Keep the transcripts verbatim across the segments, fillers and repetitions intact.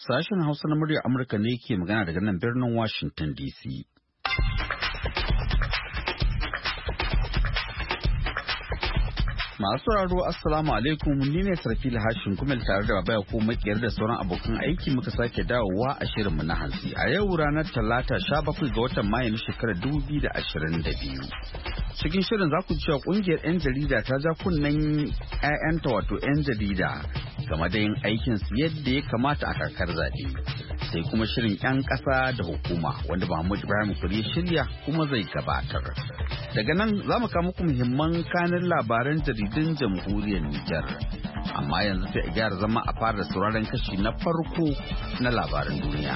Sashen Hausa na muryar Amurka ne ke magana daga nan birnin Washington D C. Masu sauraro Assalamu alaikum, ni ne Sarfila Hashin Kumel tare da Babaya ko makiyar da sauran abokan aiki muka sake dawowa a shirinmu na hantsi. A yau ranar Talata sha bakwai ga watan Mayu na shekarar dubu biyu da ashirin da biyu. Cikin shirin za ku cewa kungiyar 'yan jarida ta ja kunnen 'ya'yanta wato 'yan jarida game da yin aikin su yadda ya kamata a kakar zaɓe. Sai kuma shirin 'yan ƙasa da hukuma wanda Mahmud Ibrahim Kuri shirya kuma zai gabatar. Daga nan za mu kawo muku muhimman kanin labaran jaridun jamhuriyar Nijar. Amma yanzu sai a gyara zama a fara sauraron kashi na farko na labaran duniya.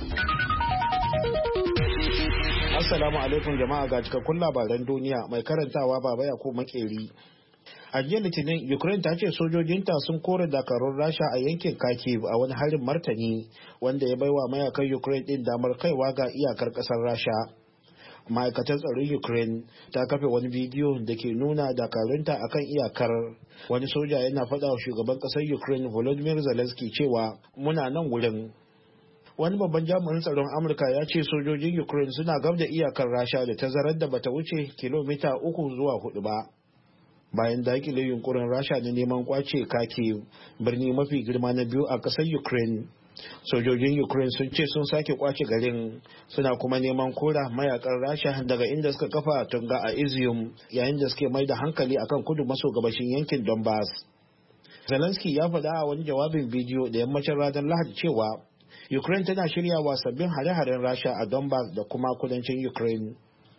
Assalamu alaikum jama'a, ga cikakkun labaran duniya mai karantawa Baba Yakubu Makeri. A jiya Litinin, Ukraine ta ce sojojinta sun kore dakarun Rasha a yankin Kharkiv a wani harin martani wanda ya baiwa mayakan Ukraine din damar kaiwa ga iyakar kasar Rasha. Ma'aikatar tsaron Ukraine ta kafe wani bidiyo da ke nuna dakarunta akan iyakar. Wani soja yana faɗa wa shugaban ƙasar Ukraine Volodymyr Zelensky cewa muna nan wurin. Wani babban jami'in tsaron Amurka ya ce sojojin Ukraine suna gab da iyakar Rasha da tazarar da bata wuce kilomita uku zuwa hudu ba. Bayan dakile yunkurin Rasha na neman kwace Kharkiv, birni mafi girma na biyu a ƙasar Ukraine. Sojojin Ukraine sun ce sun sake kwace garin, suna kuma neman kora mayakan Rasha daga inda suka kafa tunga a Izium yayin da suke mai da hankali akan kudu maso gabashin yankin Donbass. Zelensky ya faɗa a wani jawabin bidiyo da yammacin ranar Lahadi cewa Ukraine tana shiryawa sabbin hare-haren Rasha a Donbass da kuma kudancin Ukraine.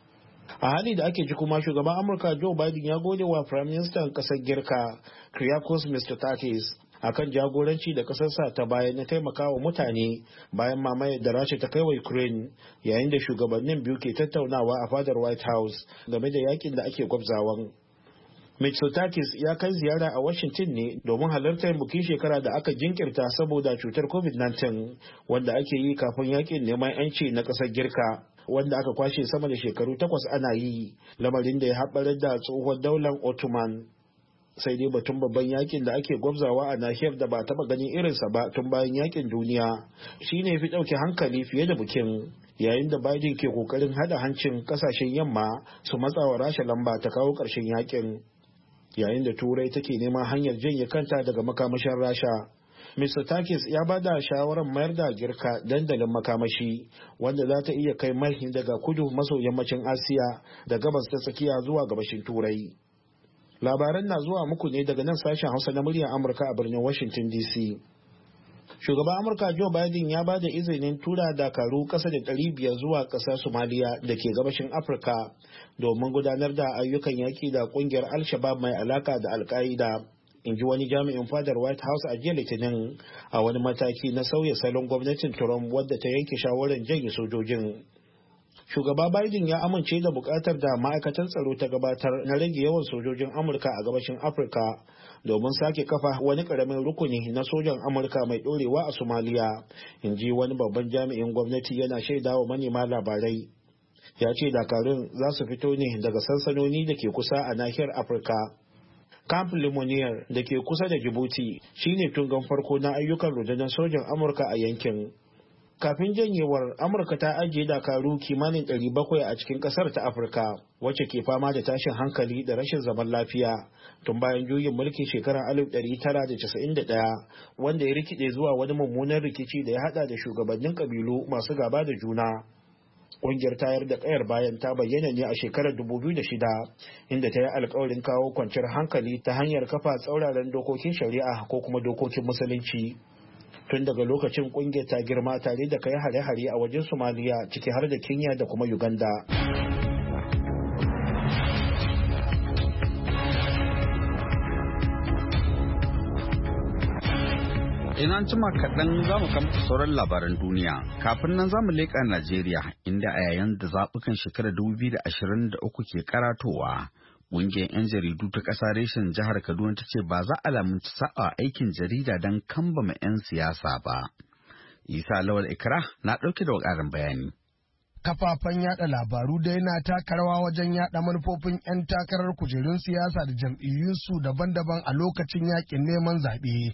A hali da ake ji kuma shugaban Amurka Joe Biden ya gode wa Prime Minister kasar Girka Kyriakos Mitsotakis akan jagoranci da kasarsa ta bayan na taimakawa mutane bayan mamayar da Rasha ta kai wa Ukraine, yayin da shugabannin biyu ke tattaunawa a fadar White House game da yakin da ake gwabzawan. Mitsotakis ya kai ziyara a Washington ne domin halartar bukin shekara da aka jinkirta saboda cutar covid nineteen wanda ake yi kafin yakin neman 'yanci na kasar Girka, wanda aka kwashe sama da shekaru takwas ana yi, lamarin da ya haɓarar da tsohon daular Ottoman. Sai dai batun babban yakin da ake gwabzawa a nahiyar da ba taɓa ganin irinsa ba tun bayan yakin duniya shine fi ɗauke hankali fiye da bukin, yayin da Biden ke kokarin hada hancin kasashen yamma su matsa wa Rasha lamba ta kawo ƙarshen yakin, yayin da Turai take neman hanyar janye kanta daga makamashin Rasha. mister Takis ya ba da shawarar mayar da Girka dandalin makamashi wanda za ta iya kai mai daga kudu maso yammacin Asiya da gabas ta tsakiya zuwa gabashin Turai. Labaran na zuwa muku ne daga nan sashen Hausa na muryar Amurka a birnin Washington D C. Shugaban Amurka Joe Biden ya ba da izinin tura dakaru ƙasa da ɗari biyar zuwa ƙasar Somalia da ke gabashin Afirka domin gudanar da ayyukan yaƙi da ƙungiyar Al-Shabaab mai alaka da Al-Qaida, in ji wani jami'in fadar White House a jiya Litinin a wani mataki na sauya salon gwamnatin Trump wadda ta yanke shawarar janye sojojin. Shugaba Biden ya amince da bukatar da ma'aikatar tsaro ta gabatar na rage yawan sojojin Amurka a gabashin Afirka domin sake kafa wani karamin rukuni na sojan Amurka mai dorewa a Somalia, in ji wani babban jami'in gwamnati yana shaidawa manema labarai. Ya ce dakarun za su fito ne daga sansanoni da ke kusa a nahiyar Afirka. Camp Lemonnier da ke kusa da Djibouti shine tungan farko na ayyukan rundunar sojan Amurka a yankin. Kafin janyewar, Amurka ta ajiye dakaru kimanin ɗari bakwai a cikin ƙasar ta Afirka, wacce ke fama da tashin hankali da rashin zaman lafiya tun bayan juyin mulkin shekarar alif ɗari tara da casa'in da ɗaya, wanda ya rikide zuwa wani mummunan rikici da ya haɗa da shugabannin ƙabilu masu gaba da juna. Ƙungiyar tayar da ƙayar bayan ta bayyana ne a shekarar dubu biyu da shida, inda ta yi alkawarin kawo kwanciyar hankali ta hanyar kafa tsauraran dokokin shari'a ko kuma dokokin musulunci. Tun daga lokacin ƙungiyar ta girma tare da kai hare-hare a wajen Somaliya, ciki har da Kenya da kuma Uganda. Ina jima kaɗan za mu kamta sauran labaran duniya. Kafin nan za mu leƙa Najeriya, inda a yayin da zaɓukan shekarar dubu biyu da ashirin da uku ke karatowa, ƙungiyar 'yan jaridu ta ƙasa reshen jihar Kaduna ta ce ba za a lamunci sa'a aikin jarida don kambama 'yan siyasa ba. Isa Lawal Ikra na ɗauke da ƙarin bayani. Kafafen yada labaru dai na taka rawa wajen yada manufofin 'yan takarar kujerun siyasa da jam'iyyunsu daban-daban a lokacin yakin neman zaɓe.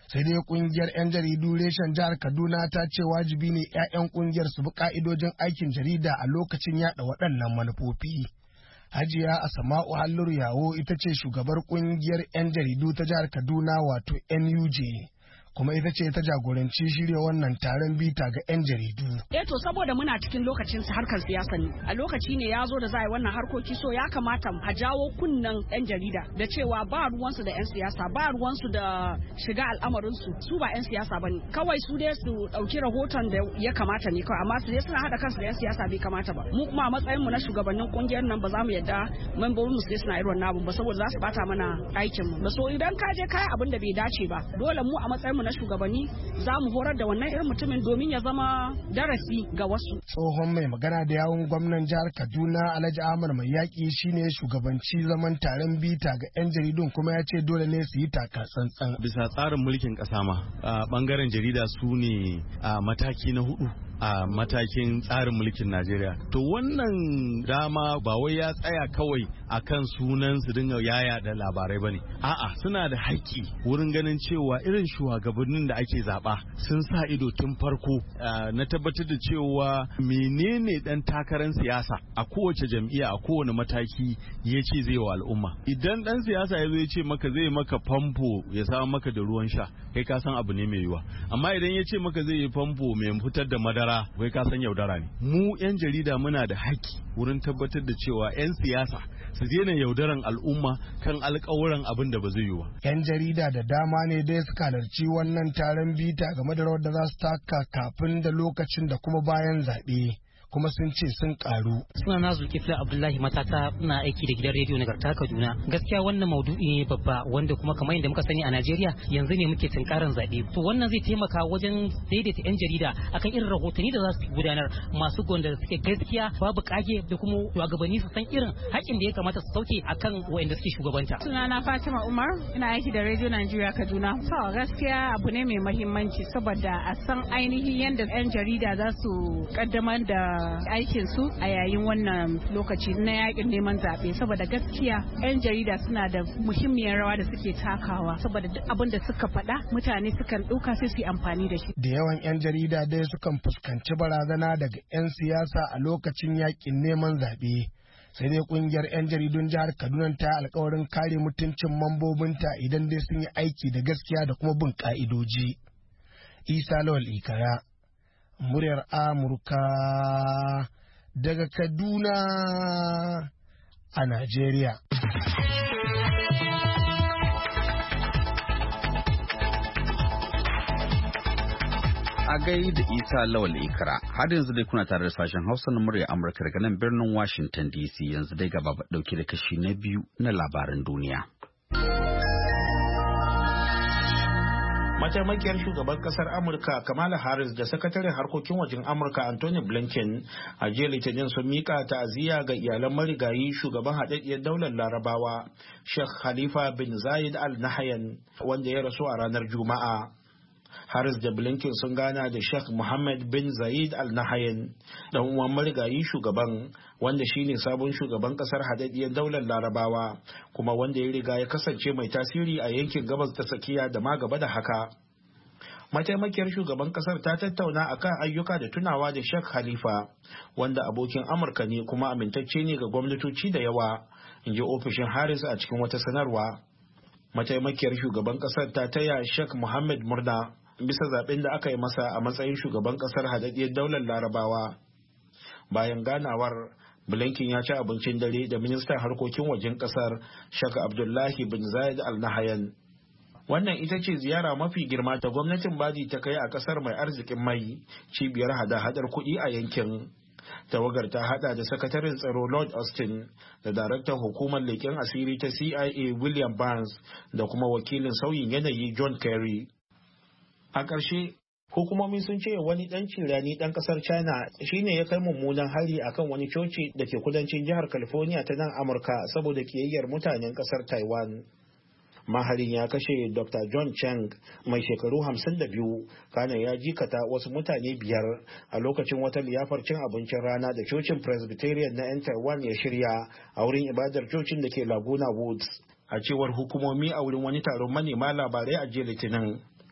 sai dai kungiyar 'yan jaridu reshen jihar Kaduna ta ce wajibi ne 'ya'yan kungiyar su bi ka'idojin aikin jarida a lokacin yada waɗannan manufofi. Hajiya Asama'u Halluru Yawo ita ce shugabar kungiyar 'yan jaridu ta jihar Kaduna wato N U J. kuma ita ce ta jagoranci shirya wannan taron bita ga 'yan jaridu. Eh to saboda muna cikin lokacin harkar siyasa ne, a lokaci ne ya zo da za a yi wannan harkoki, so ya kamata a jawo kunnen 'yan jarida da cewa ba ruwansu da 'yan siyasa, ba ruwansu da shiga al'amarinsu, su ba 'yan siyasa ba ne. Kawai su dai su ɗauki rahoton da ya kamata ne kawai, amma su dai suna haɗa kansu da 'yan siyasa bai kamata ba. Mu kuma a matsayinmu na shugabannin ƙungiyar nan ba za mu yadda membobinmu su dai suna irin wannan abun ba, saboda za su bata mana aikinmu. Ba so idan ka je kai abin da bai dace ba, dole mu a matsayinmu na shugabanni za mu horar da wannan irin mutumin domin ya zama darasi ga wasu. Tsohon mai magana da yawun gwamnan jihar Kaduna Alhaji Ahmad Mai Yaƙi shine shugabanci zaman taron bita ga 'yan jaridun, kuma ya ce dole ne su yi taka tsantsan. Bisa tsarin mulkin ƙasa ma a bangaren jarida su ne a mataki na hudu a matakin tsarin mulkin Najeriya. To wannan dama ba wai ya tsaya kawai akan sunan su dinga yaya da labarai bane. A'a, suna da haƙƙi wurin ganin cewa irin shugabannin da ake zaba sun sa ido tun farko na tabbatar da cewa menene dan takarar siyasa a kowace jam'iyya a kowane mataki ya ce zai wa al'umma. Idan dan siyasa ya zo ya ce maka zai maka famfo ya samu maka da ruwan sha, kai ka san abu ne mai yiwa. Amma idan ya ce maka zai yi famfo mai fitar da madara, wai ka san yaudara ne. Mu 'yan jarida muna da haƙƙi wurin tabbatar da cewa 'yan siyasa su daina yaudaran al'umma kan alƙawuran abin da ba zai yi ba. 'Yan jarida da dama ne dai suka halarci wannan taron bita game da rawar da za su taka kafin da lokacin da kuma bayan zaɓe. kuma sun ce sun karu. Suna na Zulkifli Abdullahi Matata, ina aiki da gidan rediyo Nagarta Kaduna. Gaskiya wannan maudu'i ne babba wanda kuma kamar yadda muka sani a Najeriya yanzu ne muke tunkaran zaɓe. To wannan zai taimaka wajen daidaita 'yan jarida akan irin rahotanni da za su gudanar masu gonda da suke gaskiya babu kage da kuma shugabanni su san irin haƙin da ya kamata su sauke akan waɗanda suke shugabanta. Suna na Fatima Umar, ina aiki da rediyo Najeriya Kaduna. To gaskiya abu ne mai muhimmanci saboda a san ainihin yadda 'yan jarida za su kaddamar da aikin su a yayin wannan lokaci na yakin neman zaɓe, saboda gaskiya 'yan jarida suna da muhimmiyar rawa da suke takawa, saboda duk abin da suka faɗa mutane sukan ɗauka sai su yi amfani da shi. Da yawan 'yan jarida dai sukan fuskanci barazana daga 'yan siyasa a lokacin yakin neman zaɓe. Sai dai kungiyar 'yan jaridun jihar Kaduna ta alkawarin kare mutuncin mambobinta idan dai sun yi aiki da gaskiya da kuma bin ka'idoji. Isa Lawal Ikara, muryar Amurka daga Kaduna a Najeriya. A gai da Isa Lawal Ikra, har yanzu dai kuna tare da sashen Hausa na muryar Amurka daga nan birnin Washington D C. Yanzu dai gaba dauke da kashi na biyu na labaran duniya. Mataimakiyar shugaban kasar Amurka Kamala Harris da sakataren harkokin wajen Amurka Anthony Blinken a jiya Litinin sun mika ta'aziyya ga iyalan marigayi shugaban haɗaɗɗiyar daular Larabawa Sheikh Khalifa bin Zayed Al Nahyan wanda ya rasu a ranar Juma'a. Harris da Blinken sun gana da Sheikh Mohammed bin Zayed Al Nahyan, dan uwan marigayi shugaban wanda shine sabon shugaban kasar haɗaɗɗiyar daular Larabawa kuma wanda ya riga ya kasance mai tasiri a yankin gabas ta tsakiya da ma gaba da haka. Mataimakiyar shugaban kasar ta tattauna akan ayyuka da tunawa da Sheikh Khalifa wanda abokin Amurka ne kuma amintacce ne ga gwamnatoci da yawa, inji ofishin Harris a cikin wata sanarwa. Mataimakiyar shugaban kasar ta taya Sheikh Mohammed murna bisa zaben da aka yi masa a matsayin shugaban kasar haɗaɗɗiyar daular Larabawa. Bayan ganawar, Blinken ya ci abincin dare da ministan harkokin wajen kasar Sheikh Abdullahi bin Zayed Al Nahyan. Wannan ita ce ziyara mafi girma da gwamnatin Badi ta kai a kasar mai arzikin mai, cibiyar hada-hadar kuɗi a yankin. Tawagar ta hada da sakataren tsaro Lord Austin da daraktan hukumar leƙen asiri ta C I A William Burns da kuma wakilin sauyin yanayi John Kerry. A ƙarshe, hukumomi sun ce wani ɗan cirani ɗan ƙasar China shine ya kai mummunan hari akan wani coci da ke kudancin jihar California ta nan Amurka saboda kiyayyar mutanen ƙasar Taiwan. Maharin ya kashe Doctor John Cheng mai shekaru hamsin da biyu, kana ya jikata wasu mutane biyar a lokacin wata liyafar cin abincin rana da cocin Presbyterian na 'yan Taiwan ya shirya a wurin ibadar cocin da ke Laguna Woods, a cewar hukumomi a wurin wani taron manema labarai a jiya Litinin.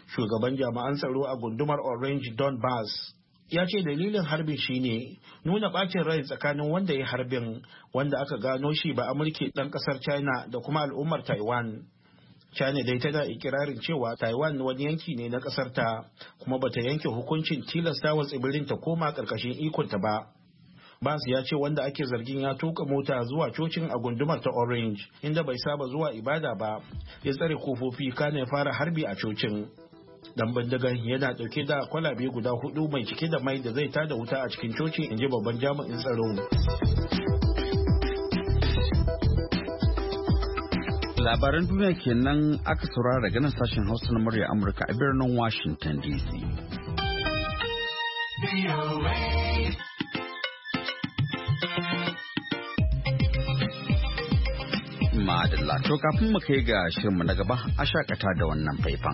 Shugaban jami'an tsaro a gundumar Orange Don Bass ya ce dalilin harbin shine nuna bacin rai tsakanin wanda ya harbin, wanda aka gano shi ba Amurke dan kasar China da kuma al'ummar Taiwan. China dai tana ikirarin cewa Taiwan wani yanki ne na kasar ta, kuma bata yanke hukuncin tilasta wa tsibirin ta koma karkashin ikonta ba. Bas ya ce wanda ake zargin ya tuka mota zuwa cocin a gundumar ta Orange, inda bai saba zuwa ibada ba, ya tsare kofofi kana ya fara harbi a cocin. Dan bindigan yana dauke da kwalabe guda hudu mai cike da mai da zai tada wuta a cikin coci, inji babban jami'in tsaro. Labaran duniya kenan aka saurara daga nan sashen Hausa na murya Amurka a birnin Washington D C. Madalla, to kafin mu kai ga shirinmu na gaba a shakata da wannan faifan.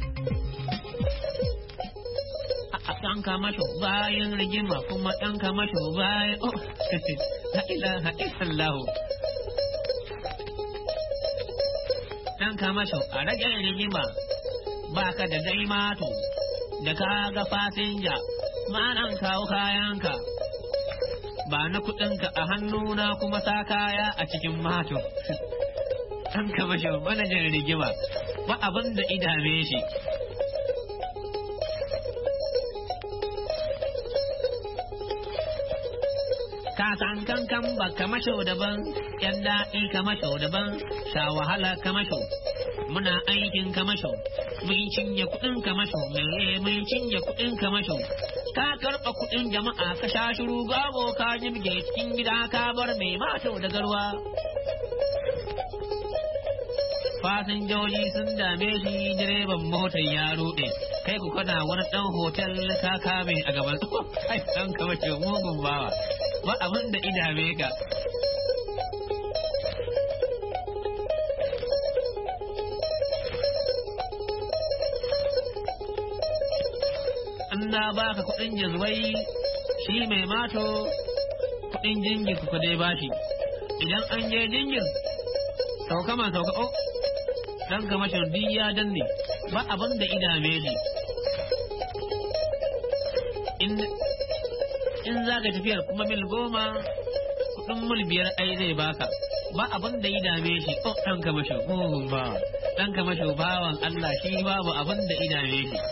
Ɗan kamasho bayan rigima kuma ɗan kamasho bayan oh la ilaha illallah. Ɗan kamasho a rage rigima baka da dai mato da ka ga fasinja ma'anan kawo kayanka ba na kuɗinka a hannuna kuma sa kaya a cikin mato. Ɗan kamasho manajan rigima ba abin da idame shi. Kasan kankan ba kamasho daban, yan daɗi kamasho daban, sha wahala kamasho, muna aikin kamasho, mun cinye kuɗin kamasho, meye mun cinye kuɗin kamasho. Ka karɓa kuɗin jama'a ka sha shiru gago ka jibge cikin gida ka bar mai mato da garwa. Fasinjoji sun dame shi direban motar ya ruɗe, kai ku kana wani ɗan hotel ka kame a gaban kai ɗan kamasho mugun bawa. Ba abin da idame ka. An na baka kuɗin jazwai shi mai mato kuɗin jingin ku dai bashi. Idan an je jingin sauka ma sauka o ɗan kamashin duk ya danne ba abin da idame shi. In za ka tafiyar kuma mil goma kudin mil biyar ai zai baka ba abin da ya dame shi. Oh ɗan kamasho mugun bawa ɗan kamasho bawan Allah shi babu abin da ya dame shi.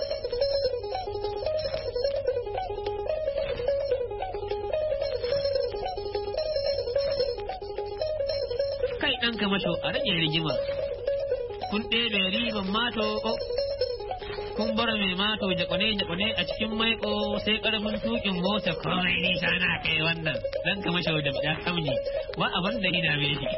Kai ɗan kamasho a rage rigima kun ɗebe riban mato oh kun bar mai mato jakwane-jakwane a cikin maiko sai karfin tukin mota kawai nisa na kai wannan dan kama shau da ya kamji wa abin da ina me shi.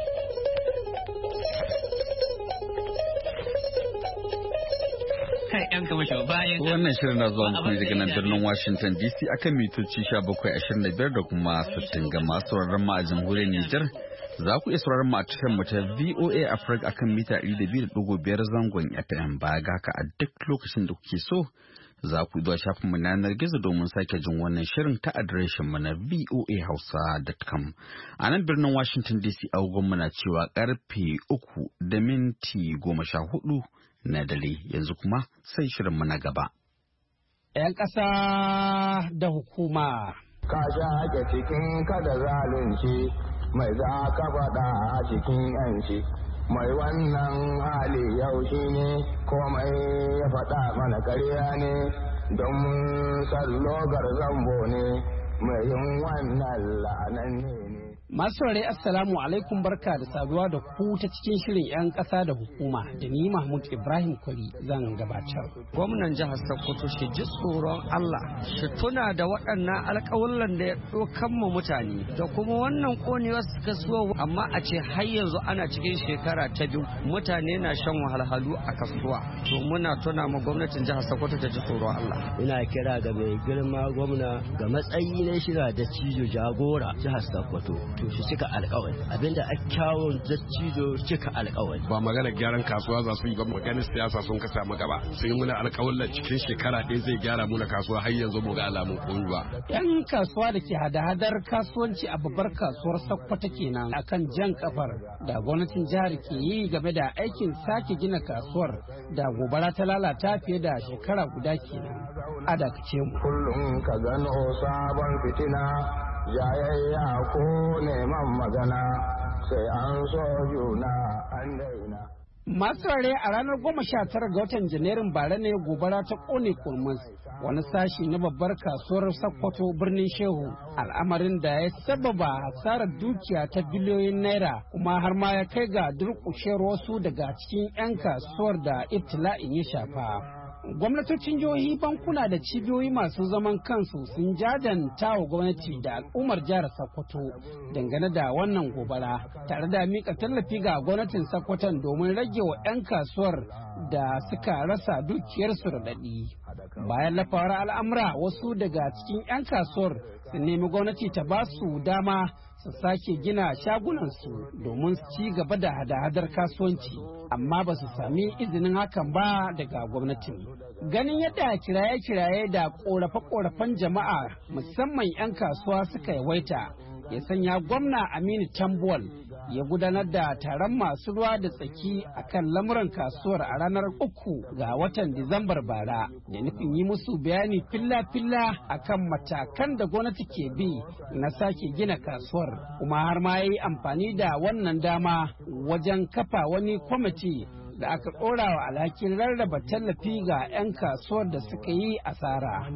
Kai yan kama shau bayan wannan shirin na zuwa muku daga nan birnin Washington D C akan mitoci sha bakwai ashirin da biyar da kuma sittin ga masu sauraron mu a jamhuriyar Nijar. Za ku iya sauraron mu a tashar mu ta V O A Africa akan mita ɗari da biyu da ɗigo biyar zangon F M. Baya ga haka a duk lokacin da kuke so za ku zuwa shafin mu na yanar gizo domin sake jin wannan shirin ta adireshin mu na v o a hausa dot com. A nan birnin Washington D C agogon mu na cewa karfe uku da minti goma sha hudu na dare. Yanzu kuma sai shirin mu na gaba. ‘Yan ƙasa da hukuma. Ka sha ake cikin kada zalunci mai za ka faɗa a cikin ‘yanci. Mai wannan hali yau shi ne komai ya faɗa mana karya ne don sallogar zambo ne mai yin wannan la'anan ne. Masu rare Assalamu alaikum barka da saduwa da ku ta cikin shirin 'yan ƙasa da hukuma da ni Mahmud Ibrahim Kwari zan gabatar. Gwamnan jihar Sokoto shi ji tsoron Allah shi tuna da waɗannan alƙawullan da ya ɗaukan mu mutane da kuma wannan ƙonewar kasuwa amma a ce har yanzu ana cikin shekara ta biyu mutane na shan wahalhalu a kasuwa. To muna tuna ma gwamnatin jihar Sokoto ta ji tsoron Allah. Ina kira ga mai girma gwamna ga matsayi na shira da cijo jagora jihar Sokoto. to shi cika alƙawari abinda a kyawun dattijo cika alƙawari ba magana gyaran kasuwa za su yi ba maganar siyasa sun kasa mu gaba sai muna alƙawarin cikin shekara ɗaya zai gyara mu na kasuwa har yanzu mu ga alamun koyi ba yan kasuwa da ke hada-hadar kasuwanci a babbar kasuwar Sokoto kenan akan jan kafar da gwamnatin jihar ke yi game da aikin sake gina kasuwar da gobara ta lalata fiye da shekara guda kenan a dakace mu kullum ka gano sabon fitina jayayya ko neman magana sai an so juna an daina. Masu rare a ranar goma sha tara ga watan Janairun bara ne gobara ta kone kurmus wani sashi na babbar kasuwar Sokoto birnin Shehu, al'amarin da ya sababa hasarar dukiya ta biliyoyin naira kuma har ma ya kai ga durƙushewar wasu daga cikin 'yan kasuwar da ibtila'in ya shafa. Gwamnatocin jihohi, bankuna da cibiyoyi masu zaman kansu sun jajanta wa gwamnati da al'ummar jihar Sokoto dangane da wannan gobara tare da mika tallafi ga gwamnatin Sokoton domin rage wa 'yan kasuwar da suka rasa dukiyarsu raɗaɗi. Bayan lafawar al'amura, wasu daga cikin 'yan kasuwar sun nemi gwamnati ta ba su dama su sake gina shagunansu domin su ci gaba da hada-hadar kasuwanci, amma ba su sami izinin hakan ba daga gwamnatin. Ganin yadda kiraye-kiraye da korafe-korafen jama'a musamman 'yan kasuwa suka yawaita, ya sanya gwamna Aminu Tambuwal ya gudanar da taron masu ruwa da tsaki akan lamuran kasuwar a ranar uku ga watan Disambar bara, da nufin yi musu bayani filla-filla akan matakan da gwamnati ke bi na sake gina kasuwar, kuma har ma ya yi amfani da wannan dama wajen kafa wani kwamiti da aka ɗora wa alhakin rarraba tallafi ga 'yan kasuwar da suka yi asara.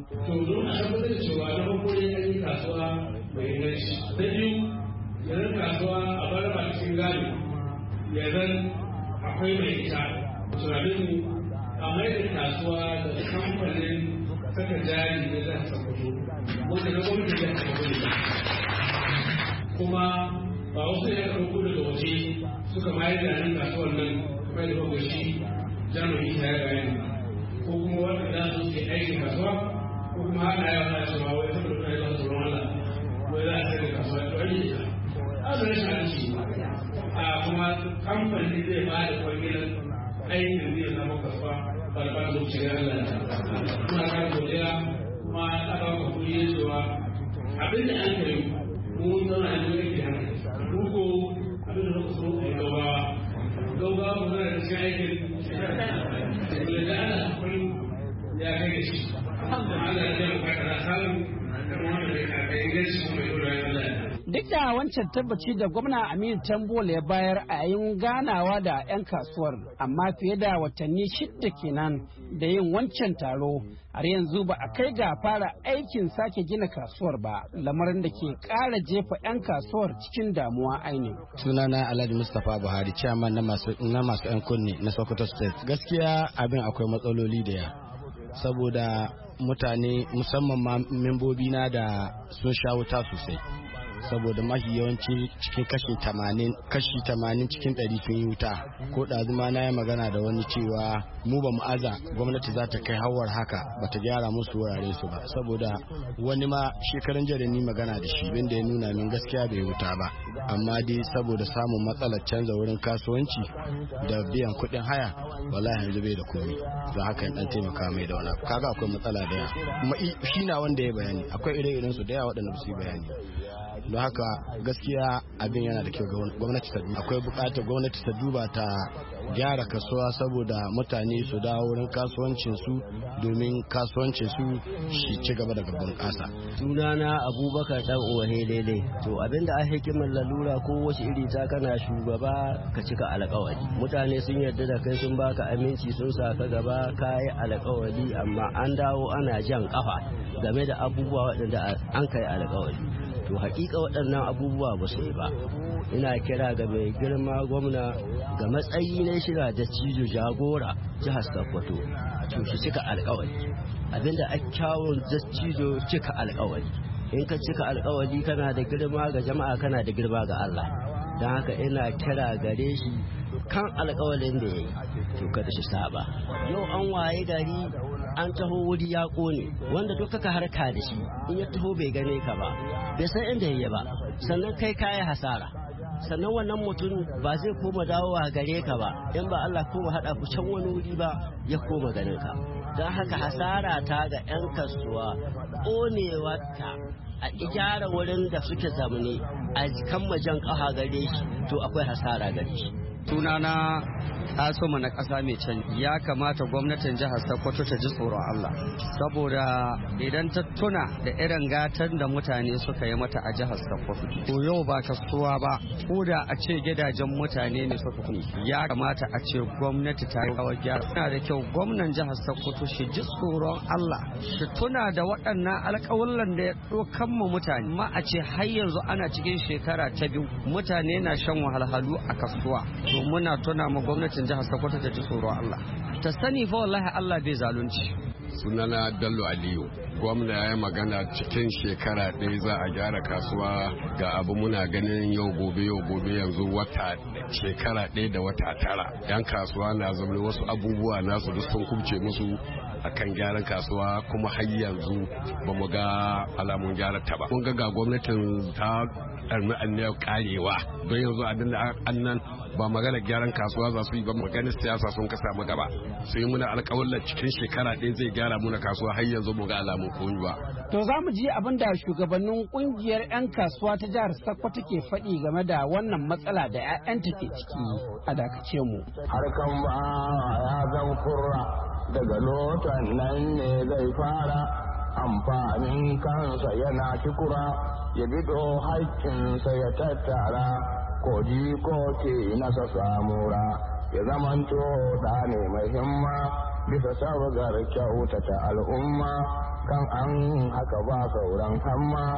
yanzu kasuwa a bar ba cikin gado ya zan akwai mai ita tunanin a mai da kasuwa da kamfanin saka jari da za su samuto wanda na gwamnati da ta gwamnati kuma ba wasu ya ɗauko daga waje suka mayar da nan kasuwar nan kamar da kuka shi jami'in ta ya bayani ko kuma wanda za su ke aikin kasuwa ko kuma hana ya wata cewa wai saboda kai za su tsoron Allah wai za a sai da kasuwa to an yi ta abin shi a kuma kamfani zai ba da kwangilan aikin zai zama kasuwa barbar da wuce Allah kuma kan godiya kuma aka ka kuri cewa abin da an kai mu zama da yake hana ruko abin da so ai gaba gaba mu da cikin aikin da ana kun ya kai shi Allah ya mu ka samu kuma wanda ka kai gaci kuma dole Allah. Duk da wancan tabbaci da gwamna Aminu Tambuwal ya bayar a yayin ganawa da 'yan kasuwar, amma fiye da watanni shidda kenan da yin wancan taro, har yanzu ba a kai ga fara aikin sake gina kasuwar ba, lamarin da ke ƙara jefa 'yan kasuwar cikin damuwa ainihin. Sunana Alhaji Mustapha Buhari, chairman na masu na masu 'yan kunne na Sokoto State. Gaskiya abin akwai matsaloli da ya, saboda mutane musamman ma membobi na da sun sha wuta sosai. Saboda mafi yawanci cikin kashi tamanin kashi tamanin cikin ɗari sun yi wuta. Ko ɗazuma na yi magana da wani cewa mu ba mu aza gwamnati za ta kai hawar haka ba ta gyara musu wurare su ba, saboda wani ma shekaran jiya ni magana da shi wanda ya nuna min gaskiya bai wuta ba, amma dai saboda samun matsalar canza wurin kasuwanci da biyan kuɗin haya wallahi yanzu bai da komai, za haka dan taimaka mai da wani kaga akwai matsala da yawa. Kuma shi na wanda ya bayani akwai ire-iren su da yawa waɗanda ba su yi bayani. Don haka gaskiya abin yana da kyau gwamnati ta duba, akwai bukatar gwamnati ta duba ta gyara kasuwa saboda mutane su dawo wurin kasuwancin su domin kasuwancin su shi ci gaba da gaban kasa. Sunana Abubakar dan uwahe lele. To abinda a hikimar lalura ko wace iri ta kana shugaba ka cika alƙawari. Mutane sun yarda da kai sun baka aminci sun saka gaba kayi alƙawari, amma an dawo ana jan kafa game da abubuwa waɗanda an kai alƙawari. To hakika waɗannan abubuwa ba su yi ba. Ina kira ga mai girma gwamna ga matsayi na shira da cijo jagora jihar Sokoto to shi cika alƙawari. Abinda a kyawun da cijo cika alƙawari. In ka cika alƙawari kana da girma ga jama'a, kana da girma ga Allah. Don haka ina kira gare shi kan alƙawarin da ya yi to kada shi saba. Yau an waye gari an taho wuri ya kone wanda duk kaka harka da shi in ya taho bai gane ka ba bai san inda yayi ba sannan kai kayi hasara sannan wannan mutum ba zai koma dawowa gare ka ba in ba Allah koma hada ku can wani wuri ba ya koma ganin ka don haka hasara ta ga 'yan kasuwa ƙonewa ta a gyara wurin da suke zamani a kan majan ƙaha gare shi to akwai hasara gare shi. Sunana Asoma na ƙasa mai canji ya kamata gwamnatin jihar Sokoto ta ji tsoron Allah saboda idan ta tuna da irin gatan da mutane suka yi mata a jihar Sokoto to yau ba kasuwa ba ko da a ce gidajen mutane ne suka kuni ya kamata a ce gwamnati ta yi rawar gyara. Yana da kyau gwamnan jihar Sokoto shi ji tsoron Allah shi tuna da waɗannan alƙawullan da ya ɗaukan mu mutane ma a ce har yanzu ana cikin shekara ta biyu mutane na shan wahalhalu a kasuwa to muna tuna ma gwamnatin jihar Sokoto ta ji tsoron Allah ta sani fa wallahi Allah bai zalunci. Sunana Bello Aliyu, gwamna ya yi magana cikin shekara ɗaya za a gyara kasuwa ga abu muna ganin yau gobe yau gobe yanzu wata shekara ɗaya da wata tara yan kasuwa na zama wasu abubuwa nasu duk sun kubce musu akan gyaran kasuwa kuma har yanzu ba mu ga alamun gyara ta ba. Mun ga ga gwamnatin ta ɗarmi anniyar karewa don yanzu abin da annan ba magana gyaran kasuwa za su yi ba maganar siyasa sun kasa mu gaba sai muna alƙawarin cikin shekara ɗaya zai gyara muna kasuwa har yanzu mu ga alamun koyi ba. To za mu ji abin da shugabannin kungiyar 'yan kasuwa ta jihar Sokoto ke faɗi game da wannan matsala da 'ya'yanta ke ciki a dakace mu. Harkan ba ya zan kurra daga lotan nan ne zai fara amfanin kansa yana kikura ya bido haƙƙinsa ya tattara koji ko ke nasa samura ya zamanto da ne mai himma bisa sabgar kyautata al'umma kan an haka ba sauran hamma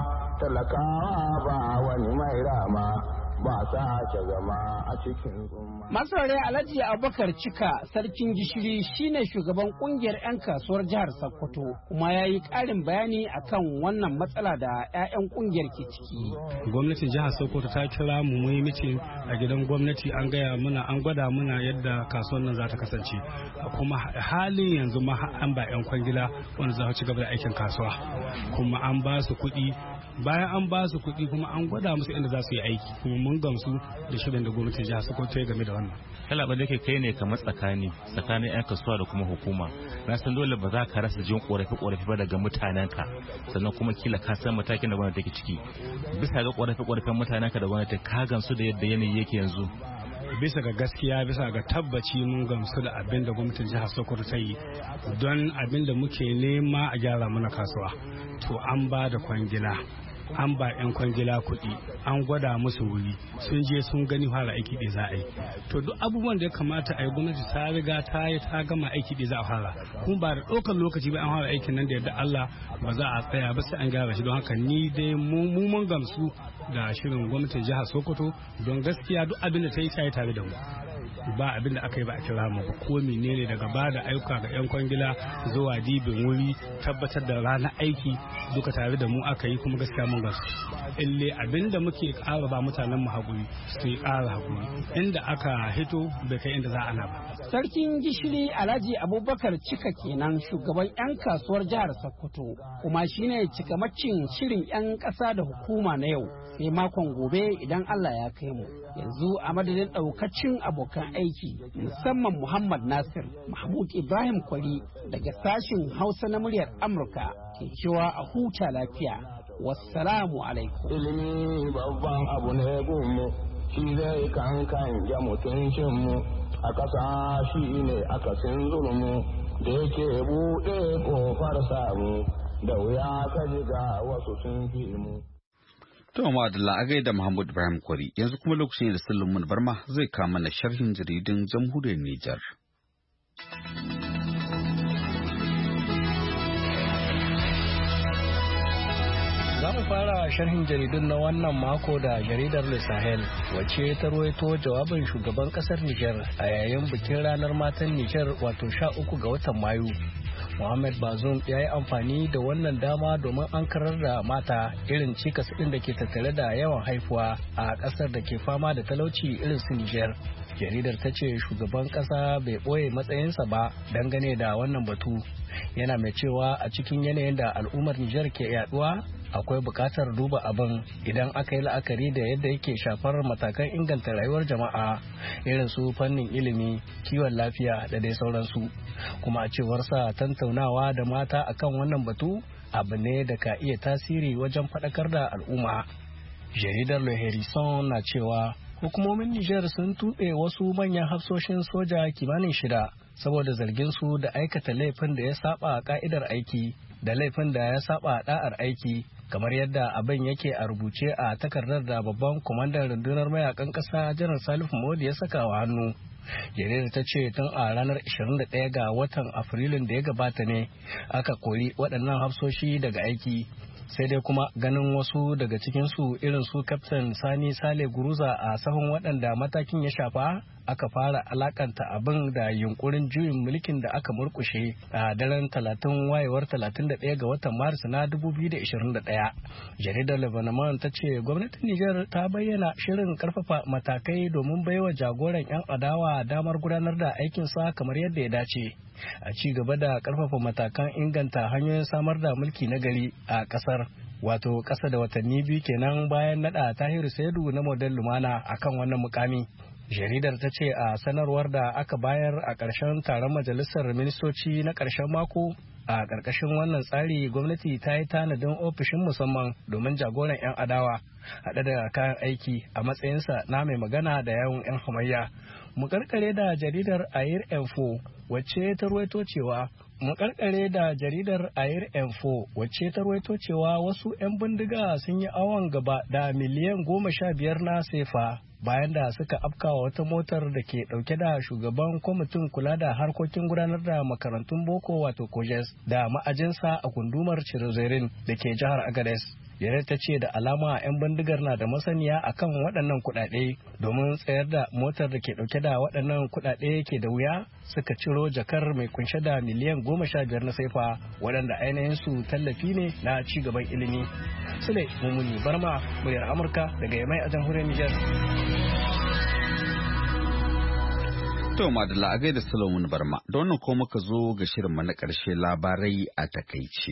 talakawa ba wani mai rama ba sake zama a cikin tsumma. Masarare Alhaji Abubakar Cika sarkin gishiri shine shugaban kungiyar 'yan kasuwar jihar Sokoto kuma ya yi ƙarin bayani akan wannan matsala da 'ya'yan kungiyar ke ciki. Gwamnatin jihar Sokoto ta kira mu mu yi mitin a gidan gwamnati an gaya muna an gwada muna yadda kasuwar nan za ta kasance kuma halin yanzu ma an ba 'yan kwangila wanda za su ci gaba da aikin kasuwa kuma an ba su kuɗi bayan an ba su kuɗi kuma an gwada musu inda za su yi aiki kuma mun gamsu da shirin da gwamnatin jihar Sokoto ya game da wannan. Kala ba da ke kai ne kamar tsakani tsakanin 'yan kasuwa da kuma hukuma na san dole ba za ka rasa jin korafi korafi ba daga mutanenka sannan kuma kila ka san matakin da gwamnati take ciki bisa ga korafi korafin mutanenka da gwamnati ka gamsu da yadda yanayi yake yanzu. Bisa ga gaskiya bisa ga tabbaci mun gamsu da abin da gwamnatin jihar Sokoto ta yi don abin da muke nema a gyara mana kasuwa to an ba da kwangila an ba 'yan kwangila kuɗi an gwada musu wuri sun je sun gani fara aiki da za a yi to duk abubuwan da ya kamata a yi gwamnati ta riga ta yi ta gama aiki da za a fara kuma ba da ɗaukar lokaci ba an fara aikin nan da yadda Allah ba za a tsaya ba sai an gyara shi don haka ni dai mu mun gamsu da shirin gwamnatin jihar Sokoto don gaskiya duk abin da ta yi ta yi tare da mu ba abin da aka yi ba a kira mu ba ko menene daga ba da ayyuka ga 'yan kwangila zuwa dibin wuri tabbatar da ranar aiki duka tare da mu aka yi kuma gaskiya mun gasu ille abin da muke ƙara ba mutanen mu haƙuri su yi ƙara haƙuri inda aka hito bai kai inda za ana ba. Sarkin gishiri Alhaji Abubakar Cika kenan shugaban 'yan kasuwar jihar Sokoto kuma shine cikamacin shirin 'yan ƙasa da hukuma na yau sai makon gobe idan Allah ya kai mu. Yanzu a madadin ɗaukacin abokan aiki musamman Muhammad Nasir Mahmud Ibrahim Kwari daga sashin Hausa na muryar Amurka ke cewa a huta lafiya. Wassalamu alaikum. Ilimi babban abu ne gunmu shi zai kankan ya mutuncinmu a ƙasa shi ne akasin zulmu da yake buɗe ƙofar samu da wuya ka jiga wasu sun fi mu. To Madalla a gaida Muhammad Ibrahim Kwari yanzu kuma lokacin da Sulaiman Barma zai kama na sharhin jaridun jamhuriyar Nijar. Za mu fara sharhin jaridun na wannan mako da jaridar Le Sahel wacce ta ruwaito jawabin shugaban kasar Nijar a yayin bikin ranar matan Nijar wato sha uku ga watan Mayu. Mohamed Bazoum ya yi amfani da wannan dama domin an karar da mata irin cikas ɗin da ke tattare da yawan haifuwa a ƙasar da ke fama da talauci irin su Nijar. Jaridar ta ce shugaban ƙasa bai ɓoye matsayinsa ba dangane da wannan batu yana mai cewa a cikin yanayin da al'ummar Nijar ke yaduwa akwai buƙatar duba abin idan aka yi la'akari da yadda yake shafar matakan inganta rayuwar jama'a irin su fannin ilimi, kiwon lafiya da dai sauransu. Kuma a cewar sa tantaunawa da mata akan wannan batu abu ne da ka iya tasiri wajen faɗakar da al'umma. Jaridar Le Harrison na cewa hukumomin Nijar sun tuɓe wasu manyan hafsoshin soja kimanin shida saboda zargin su da aikata laifin da ya saba ka'idar aiki da laifin da ya saba da'ar aiki kamar yadda abin yake a rubuce a takardar da babban kwamandan rundunar mayakan ƙasa janar Salifu Modi ya saka wa hannu. Jaridar ta ce tun a ranar ishirin da ɗaya ga watan Afrilun da ya gabata ne aka kori waɗannan hafsoshi daga aiki. Sai dai kuma ganin wasu daga cikinsu irin su Kaftin Sani Sale Guruza a sahun waɗanda matakin ya shafa aka fara alakanta abin da yunkurin juyin mulkin da aka murkushe a daren talatin wayewar talatin da ɗaya ga watan Maris na dubu biyu da ishirin da ɗaya. Jaridar Lebanon ta ce gwamnatin Nijar ta bayyana shirin karfafa matakai domin baiwa jagoran 'yan adawa damar gudanar da aikinsa kamar yadda ya dace. A ci gaba da karfafa matakan inganta hanyoyin samar da mulki na gari a kasar wato kasa da watanni biyu kenan bayan nada Tahiru Saidu na model Lumana akan wannan mukami. Jaridar ta ce a sanarwar da aka bayar a ƙarshen taron majalisar ministoci na ƙarshen mako a ƙarƙashin wannan tsari gwamnati ta yi tanadin ofishin musamman domin jagoran 'yan adawa haɗe da kayan aiki a matsayinsa na mai magana da yawun 'yan hamayya. Mu karkare da jaridar Air Info wacce ta ruwaito cewa mu karkare da jaridar Air Info wacce ta ruwaito cewa wasu 'yan bindiga sun yi awon gaba da miliyan goma sha biyar na sefa bayan da suka afkawa wata motar da ke dauke da shugaban kwamitin kula da harkokin gudanar da makarantun boko wato kojes da ma'ajinsa a gundumar Cirozerin da ke jihar Agadez. Yare ta ce da alama 'yan bindigar na da masaniya akan waɗannan kuɗaɗe domin tsayar da motar da ke ɗauke da waɗannan kuɗaɗe ke da wuya suka ciro jakar mai kunshe da miliyan goma sha biyar na saifa waɗanda ainihin su tallafi ne na ci gaban ilimi. Sule Mumuni Barma, muryar Amurka daga Yamai a jamhuriyar Nijar. To madalla a gaida Solomon Barma, da wannan ko muka zo ga shirinmu na ƙarshe labarai a takaice.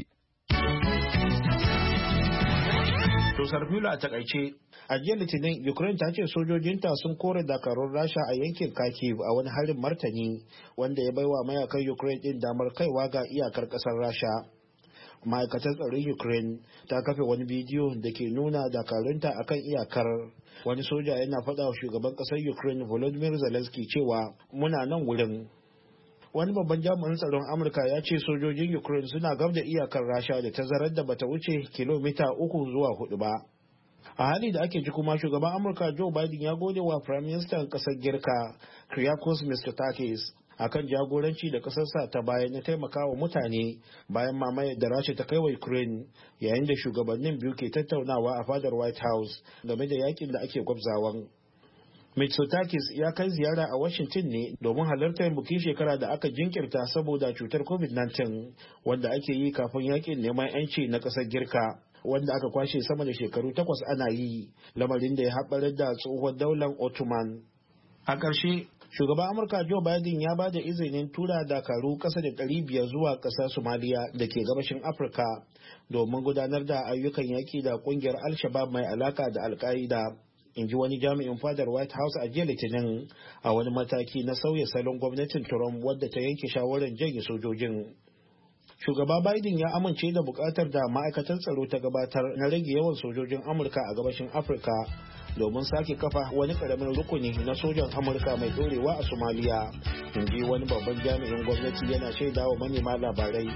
Dosar Filo a takaice, a jiya Litinin Ukraine ta ce sojojinta sun kore dakarun Rasha a yankin Kharkiv a wani harin martani wanda ya baiwa mayakan Ukraine din damar kaiwa ga iyakar kasar Rasha. Ma'aikatar tsaron Ukraine ta kafe wani bidiyo da ke nuna dakarunta akan iyakar. Wani soja yana faɗa wa shugaban ƙasar Ukraine Volodymyr Zelensky cewa muna nan wurin. Wani babban jami'in tsaron Amurka ya ce sojojin Ukraine suna gab da iyakar Rasha da tazarar da bata wuce kilomita uku zuwa hudu ba. A hali da ake ji kuma shugaban Amurka Joe Biden ya gode wa Prime Minister kasar Girka Kyriakos Mitsotakis akan jagoranci da kasarsa ta bayan na taimakawa mutane bayan mamayar da Rasha ta kai wa Ukraine yayin da shugabannin biyu ke tattaunawa a fadar White House game da yakin da ake gwabzawan. Mitsotakis ya kai ziyara a Washington ne domin halartar bukin shekara da aka jinkirta saboda cutar covid nineteen wanda ake yi kafin yakin neman 'yanci na ƙasar Girka wanda aka kwashe sama da shekaru takwas ana yi, lamarin da ya haɓarar da tsohon daular Ottoman. A ƙarshe, shugaban Amurka Joe Biden ya ba da izinin tura dakaru ƙasa da ɗari biyar zuwa ƙasar Somalia da ke gabashin Afirka domin gudanar da ayyukan yaƙi da ƙungiyar Al-Shabaab mai alaka da Al-Qaida. In ji wani jami'in fadar White House a jiya Litinin a wani mataki na sauya salon gwamnatin Trump wadda ta yanke shawarar janye sojojin. Shugaba Biden ya amince da bukatar da ma'aikatar tsaro ta gabatar na rage yawan sojojin Amurka a gabashin Afirka domin sake kafa wani karamin rukuni na sojan Amurka mai dorewa a Somalia. In ji wani babban jami'in gwamnati yana shaidawa manema labarai.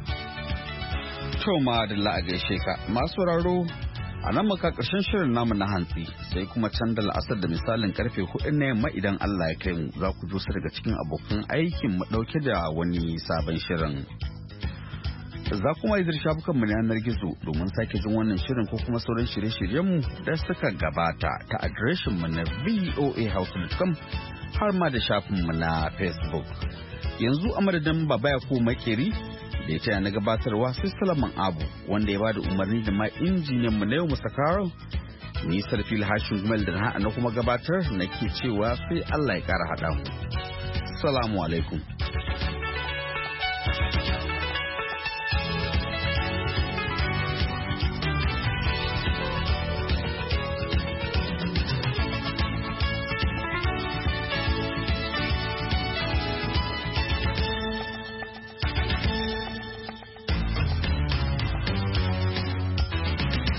Toma da la'a gaishe ka masu raro. A nan muka ƙarshen shirin namu na hantsi sai kuma can da la'asar da misalin karfe hudu na yamma idan Allah ya kai mu za ku su daga cikin abokan aikin mu ɗauke da wani sabon shirin. Za kuma yi shafukan mu na yanar gizo domin sake jin wannan shirin ko kuma sauran shirye-shiryen mu da suka gabata ta adireshin mu na voa house dot com har ma da shafin mu na Facebook. Yanzu a madadin Baba Yakubu Makeri da ya taya na gabatarwa sai Salaman Abu wanda ya bada umarni da ma injiniyan mu na yau Musa Carol ni Sarfil Hashin Gumel da na kuma gabatar nake cewa sai Allah ya kara hada mu. Assalamu alaikum.